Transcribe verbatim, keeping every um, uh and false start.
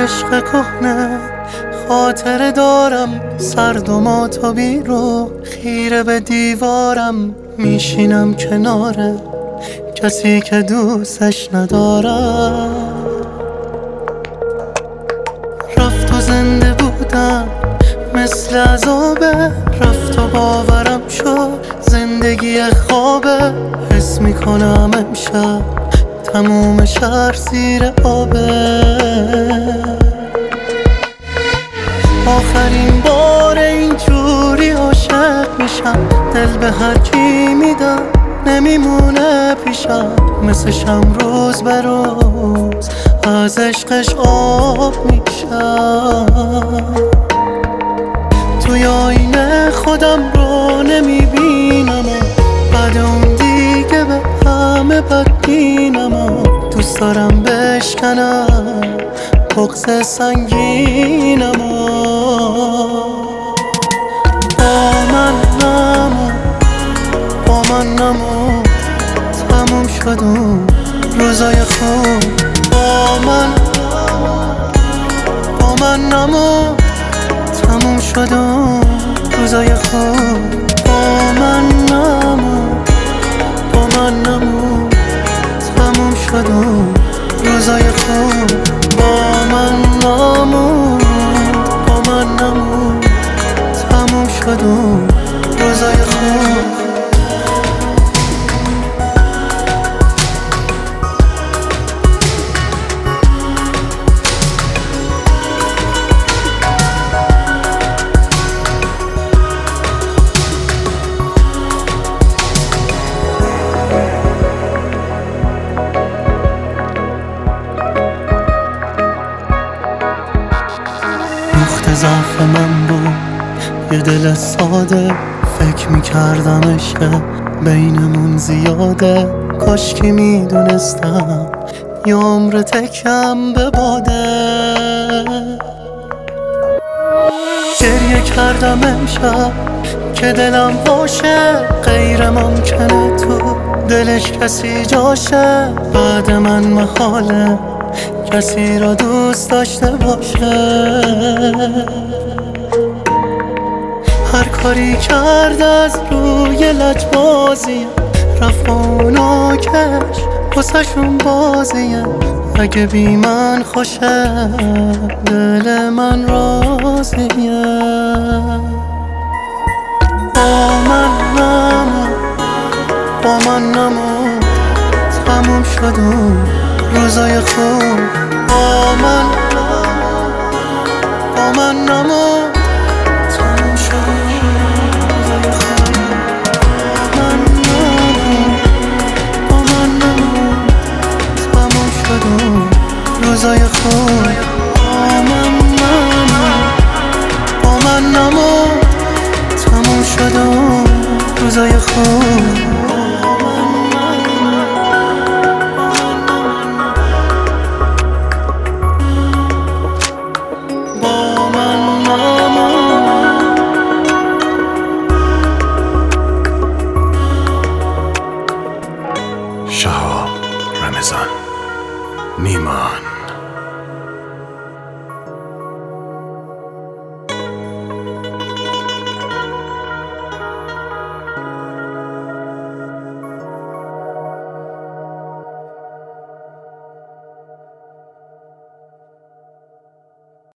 عشق کهنه خاطره دارم، سرد و ماتابی رو خیره به دیوارم. میشینم کناره کسی که دوستش ندارم. رفت و زنده بودم مثل عذابه، رفت و باورم شد زندگی خوابه. حس میکنم امشب تموم شهر زیر آبه. آخرین بار اینجوری عاشق میشم، دل به هر کی میدم نمیمونه پیشم. مثل شم روز به روز از عشقش آب میشم. توی آینه خودم رو نمیبینم و بعد اون دیگه به همه بدبینم و دوست دارم بشکنم بغض سنگینم و با من نمون، با من نمون، تموم شد اون روزای خوب. با من با من نمون، تموم شد اون روزای خوب. با من نمون، با من نمون، تموم شد اون روزای خوب. با من نمون، با من نمون، تموم شد اون روزای خوب. نقطه ضعف من بود یه دل ساده، فکر میکردم عشق بینمون زیاده. کاش که میدونستم یه عمر تکم به باده. گریه کردم امشب که دلم باشه، غیر ممکنه تو دلش کسی جاشه. بعد من محاله کسی را دوست داشته باشه. هر کاری کرد از روی لجبازیه، رفت اونا کش واسه‌شون بازیه. اگه بی من خوشه دل من راضیه. با من نمون، با من نمون، تموم شد اون روزای خوب. با من با من نمون، تموم شد روزای خوب. با من نمون، با من نمون، تموم شد روزای خوب. با من نمون، با من نمون، تموم شد روزای خوب. شهاب رمضان نیمان.